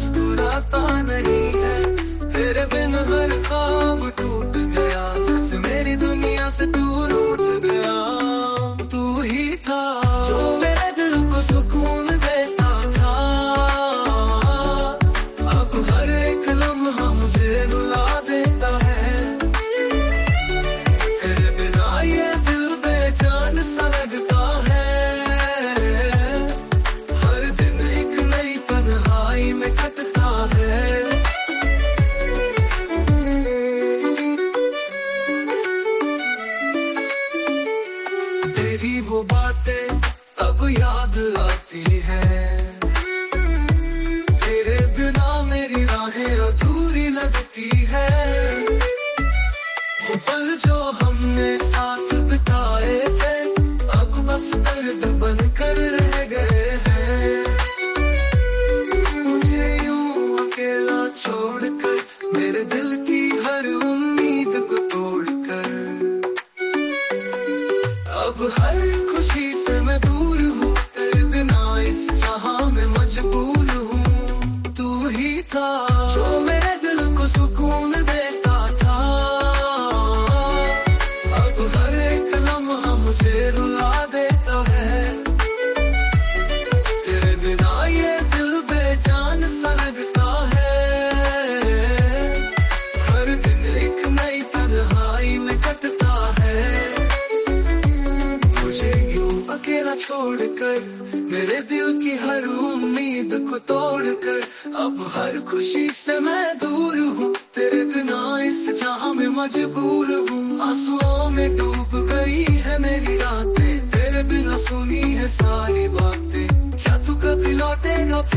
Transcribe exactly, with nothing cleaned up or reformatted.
मुस्कुराता नहीं है, तेरे बिन हर ख्वाब टूट गया, जैसे मेरी दुनिया से दूर उठ गया। तू ही था जो मेरे दिल को सुकून देता था, अब हर एक लम्हा मुझे रुला देता है। तेरे बिना ये दिल बेजान सा लगता है, हर दिन एक नई तन्हाई में कटता है। तेरी वो बातें अब याद आती है, तेरे बिना मेरी राहें अधूरी लगती है। वो पल जो हमने साथ बिताए थे, अब बस दर्द बनकर रह गए हैं। मुझे यूं अकेला छोड़कर, मेरे दिल की हर उम्मीद को तोड़कर, अब हर खुशी से मैं दूर हूँ, तेरे बिना इस जहां में मजबूर हूँ। तू ही था जो मेरे दिल को सुकून देता था, अब हर एक लम्हा मुझे रुला देता है। तेरे बिना ये दिल बेजान सा लगता है, हर दिन एक नई तन्हाई में कटता है। अकेला छोड़कर, मेरे दिल की हर उम्मीद को तोड़कर, अब हर खुशी से मैं दूर हूँ, तेरे बिना इस जहां में मजबूर हूँ। आंसुओं में डूब गई है मेरी रातें, तेरे बिना सुनी है सारी बातें। क्या तू कभी लौटेगा?